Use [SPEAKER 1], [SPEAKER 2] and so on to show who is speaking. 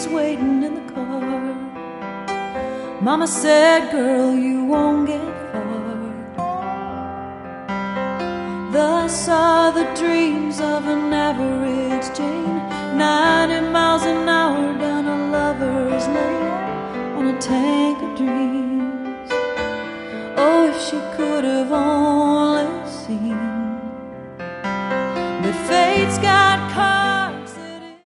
[SPEAKER 1] was waiting in the car. Mama said, girl, you won't get far. Thus are the dreams of an average Jane, 90 miles an hour down a lover's lane on a tank of dreams. Oh, if she could have only seen that fate's got